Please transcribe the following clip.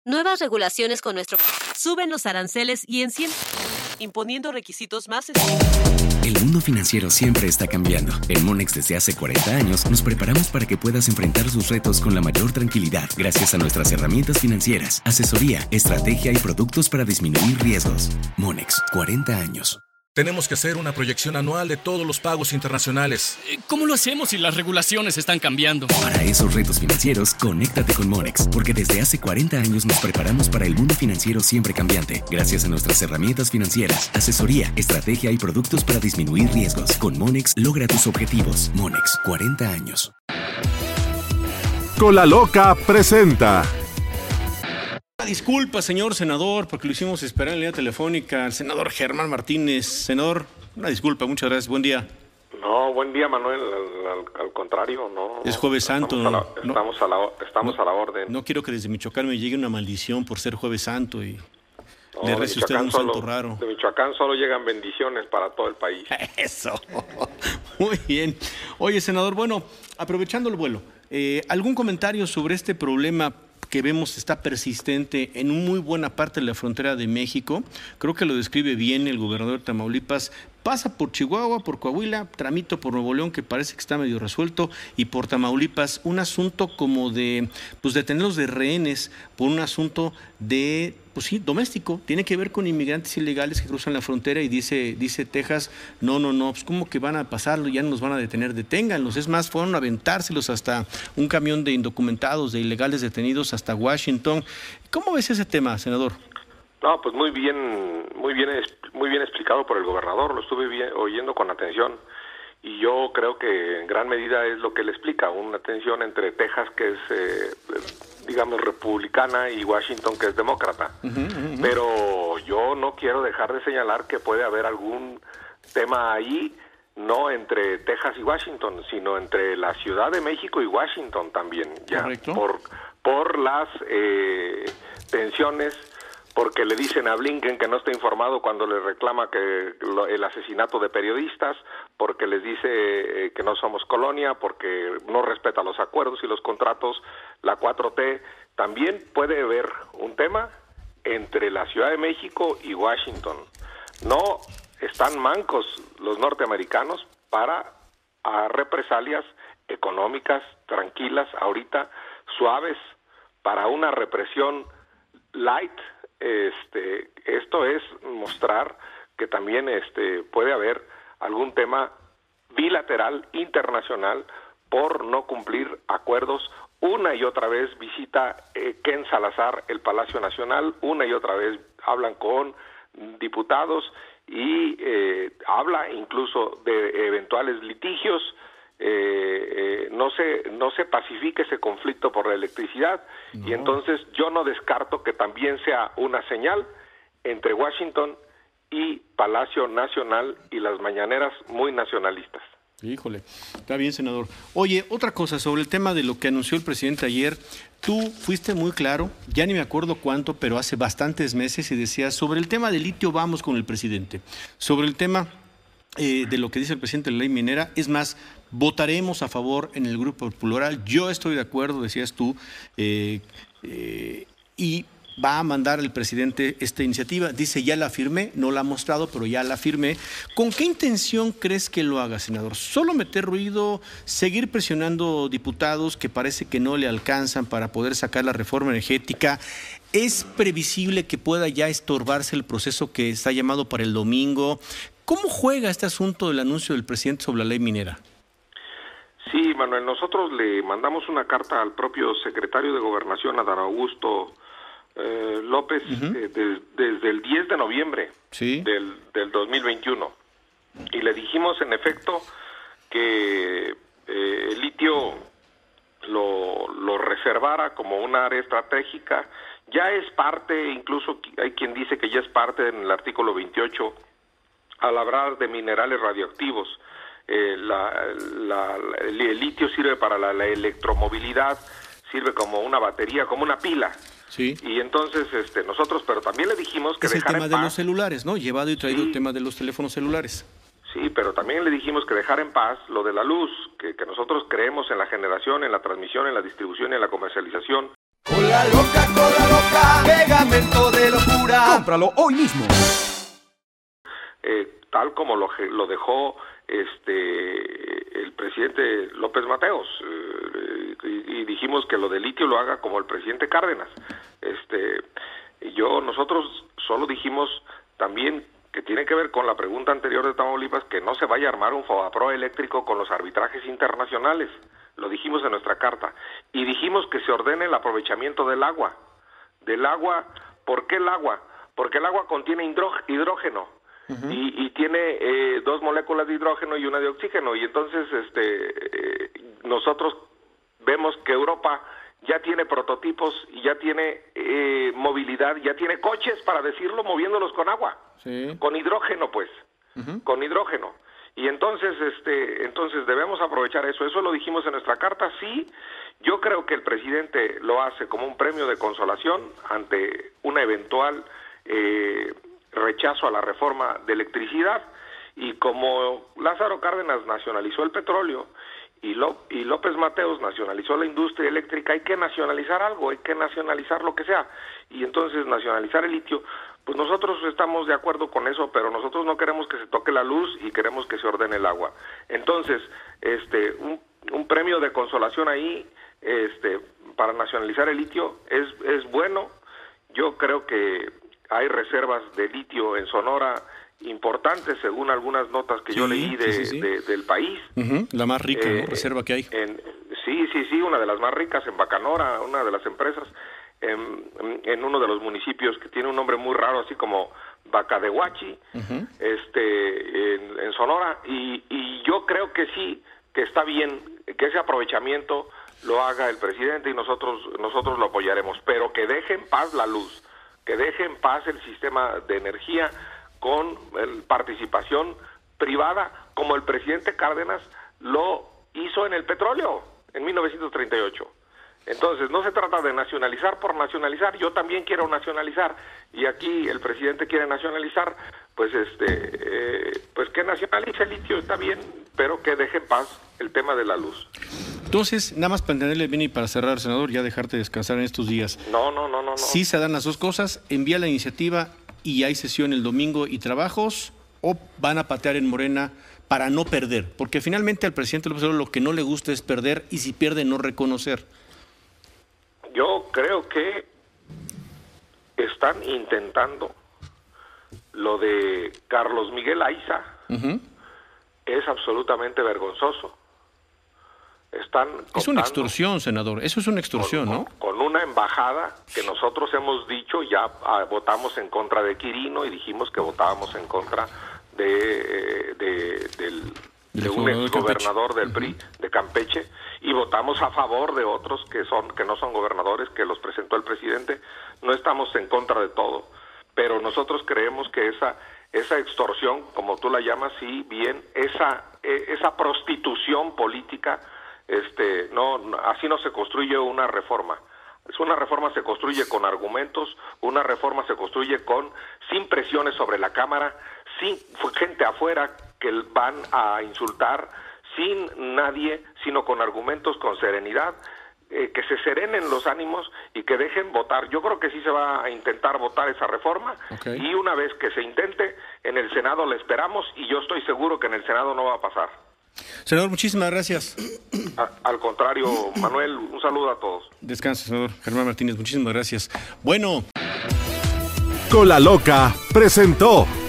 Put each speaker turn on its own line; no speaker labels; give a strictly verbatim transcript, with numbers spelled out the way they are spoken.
Nuevas regulaciones con nuestro...
Suben los aranceles y encienden, imponiendo requisitos más...
El mundo financiero siempre está cambiando. En Monex desde hace cuarenta años nos preparamos para que puedas enfrentar sus retos con la mayor tranquilidad gracias a nuestras herramientas financieras, asesoría, estrategia y productos para disminuir riesgos. Monex, cuarenta años.
Tenemos que hacer una proyección anual de todos los pagos internacionales.
¿Cómo lo hacemos si las regulaciones están cambiando?
Para esos retos financieros, conéctate con Monex, porque desde hace cuarenta años nos preparamos para el mundo financiero siempre cambiante, gracias a nuestras herramientas financieras, asesoría, estrategia y productos para disminuir riesgos. Con Monex, logra tus objetivos. Monex, cuarenta años.
Cola Loca presenta.
Disculpa, señor senador, porque lo hicimos esperar en línea telefónica al senador Germán Martínez. Senador, una disculpa, muchas gracias, buen día.
No, buen día, Manuel, al, al, al contrario, no.
Es Jueves Santo,
estamos
¿no?
A la, estamos no, a la, estamos
no,
a la orden.
No quiero que desde Michoacán me llegue una maldición por ser Jueves Santo y
no,
le rece usted un
solo,
santo raro.
De Michoacán solo llegan bendiciones para todo el país.
Eso, muy bien. Oye, senador, bueno, aprovechando el vuelo, eh, ¿algún comentario sobre este problema que vemos está persistente en muy buena parte de la frontera de México? Creo que lo describe bien el gobernador de Tamaulipas. Pasa por Chihuahua, por Coahuila, tramito por Nuevo León, que parece que está medio resuelto, y por Tamaulipas, un asunto como de, pues de tenerlos de rehenes por un asunto de, pues sí, doméstico. Tiene que ver con inmigrantes ilegales que cruzan la frontera y dice, dice Texas, no, no, no, pues ¿cómo que van a pasarlo? Ya no los van a detener, deténganlos. Es más, fueron a aventárselos hasta un camión de indocumentados, de ilegales detenidos hasta Washington. ¿Cómo ves ese tema, senador?
No, pues muy bien, muy bien, muy bien explicado por el gobernador. Lo estuve bien, oyendo con atención y yo creo que en gran medida es lo que él explica, una tensión entre Texas, que es, eh, digamos, republicana, y Washington, que es demócrata. Uh-huh, uh-huh. Pero yo no quiero dejar de señalar que puede haber algún tema ahí, no entre Texas y Washington, sino entre la Ciudad de México y Washington también, ya. Correcto. por por las eh, tensiones, porque le dicen a Blinken que no está informado cuando le reclama que lo, el asesinato de periodistas, porque les dice eh, que no somos colonia, porque no respeta los acuerdos y los contratos, la cuatro T. También puede haber un tema entre la Ciudad de México y Washington. No están mancos los norteamericanos para a represalias económicas tranquilas, ahorita suaves, para una represión light. Este, esto es mostrar que también este, puede haber algún tema bilateral, internacional, por no cumplir acuerdos. Una y otra vez visita eh, Ken Salazar el Palacio Nacional, una y otra vez hablan con diputados y eh, habla incluso de eventuales litigios. Eh, eh, no se no se pacifique ese conflicto por la electricidad, no. Y entonces yo no descarto que también sea una señal entre Washington y Palacio Nacional y las mañaneras muy nacionalistas.
Híjole, está bien, senador. Oye, otra cosa sobre el tema de lo que anunció el presidente ayer. Tú fuiste muy claro, ya ni me acuerdo cuánto, pero hace bastantes meses, y decías, sobre el tema del litio vamos con el presidente. Sobre el tema eh, de lo que dice el presidente de la ley minera, es más, votaremos a favor en el Grupo Plural. Yo estoy de acuerdo, decías tú, eh, eh, y va a mandar el presidente esta iniciativa. Dice, ya la firmé, no la ha mostrado, pero ya la firmé. ¿Con qué intención crees que lo haga, senador? ¿Solo meter ruido, seguir presionando diputados que parece que no le alcanzan para poder sacar la reforma energética? ¿Es previsible que pueda ya estorbarse el proceso que está llamado para el domingo? ¿Cómo juega este asunto del anuncio del presidente sobre la ley minera?
Sí, Manuel, nosotros le mandamos una carta al propio secretario de Gobernación, Adán Augusto eh, López, uh-huh. eh, de, desde el diez de noviembre ¿Sí? del, del dos mil veintiuno. Y le dijimos, en efecto, que eh, el litio lo, lo reservara como una área estratégica. Ya es parte, incluso hay quien dice que ya es parte en el artículo veintiocho, al hablar de minerales radioactivos. Eh, la, la, el litio sirve para la, la electromovilidad, sirve como una batería, como una pila.
Sí.
Y entonces este, nosotros, pero también le dijimos que
es
dejara
el tema de los celulares, ¿no? Llevado y traído sí. el tema de los teléfonos celulares.
Sí, pero también le dijimos que dejara en paz lo de la luz, que, que nosotros creemos en la generación, en la transmisión, en la distribución y en la comercialización.
Hola.
Cola loca, cola loca, pegamento de locura.
Cómpralo hoy mismo.
Eh, tal como lo, lo dejó este el presidente López Mateos, eh, y, y dijimos que lo de litio lo haga como el presidente Cárdenas. Este, yo nosotros solo dijimos también que tiene que ver con la pregunta anterior de Tamaulipas, que no se vaya a armar un Fobapro eléctrico con los arbitrajes internacionales. Lo dijimos en nuestra carta. Y dijimos que se ordene el aprovechamiento del agua. Del agua, ¿por qué el agua? Porque el agua contiene hidrógeno. Uh-huh. y, y tiene eh, dos moléculas de hidrógeno y una de oxígeno. Y entonces este eh, nosotros vemos que Europa ya tiene prototipos y ya tiene eh, movilidad, ya tiene coches, para decirlo, moviéndolos con agua. Sí. Con hidrógeno, pues, uh-huh. con hidrógeno. Y entonces, este, entonces debemos aprovechar eso. Eso lo dijimos en nuestra carta. Sí, yo creo que el presidente lo hace como un premio de consolación ante una eventual eh, rechazo a la reforma de electricidad. Y como Lázaro Cárdenas nacionalizó el petróleo y, Ló- y López Mateos nacionalizó la industria eléctrica, hay que nacionalizar algo, hay que nacionalizar lo que sea. Y entonces nacionalizar el litio, pues nosotros estamos de acuerdo con eso, pero nosotros no queremos que se toque la luz y queremos que se ordene el agua. Entonces, este, un, un premio de consolación ahí, este, para nacionalizar el litio es, es bueno. Yo creo que hay reservas de litio en Sonora importantes, según algunas notas que sí, yo leí de, sí, sí, sí. De, del país.
Uh-huh. La más rica, eh, ¿no? Reserva que hay.
En, sí, sí, sí, una de las más ricas en Bacanora, una de las empresas. En, en uno de los municipios que tiene un nombre muy raro, así como Bacadehuachi, uh-huh. este, en, en Sonora, y, y yo creo que sí, que está bien, que ese aprovechamiento lo haga el presidente y nosotros, nosotros lo apoyaremos, pero que deje en paz la luz, que deje en paz el sistema de energía con el, participación privada, como el presidente Cárdenas lo hizo en el petróleo en mil novecientos treinta y ocho. Entonces, no se trata de nacionalizar por nacionalizar. Yo también quiero nacionalizar, y aquí el presidente quiere nacionalizar, pues este, eh, pues que nacionalice el litio, está bien, pero que deje en paz el tema de la luz.
Entonces, nada más para entenderle bien y para cerrar, senador, ya dejarte descansar en estos días.
No, no, no, no. no.
Si se dan las dos cosas, envía la iniciativa y hay sesión el domingo y trabajos, o van a patear en Morena para no perder, porque finalmente al presidente López Obrador lo que no le gusta es perder, y si pierde, no reconocer.
Yo creo que están intentando lo de Carlos Miguel Aiza. Uh-huh. Es absolutamente vergonzoso. Están
es una extorsión, senador. Eso es una extorsión,
con,
¿no?
Con una embajada que nosotros hemos dicho, ya ah, votamos en contra de Quirino y dijimos que votábamos en contra de, de del de un exgobernador del P R I, uh-huh. de Campeche, y votamos a favor de otros que son que no son gobernadores, que los presentó el presidente. No estamos en contra de todo, pero nosotros creemos que esa esa extorsión, como tú la llamas, sí, bien, esa esa prostitución política, este, no, así no se construye una reforma. Una reforma se construye con argumentos, una reforma se construye con sin presiones sobre la Cámara, sin gente afuera que van a insultar, sin nadie, sino con argumentos, con serenidad, eh, que se serenen los ánimos y que dejen votar. Yo creo que sí se va a intentar votar esa reforma, okay. Y una vez que se intente, en el Senado la esperamos, y yo estoy seguro que en el Senado no va a pasar.
Senador, muchísimas gracias.
A, al contrario, Manuel, un saludo a todos.
Descanse, senador Germán Martínez, muchísimas gracias. Bueno.
Cola Loca presentó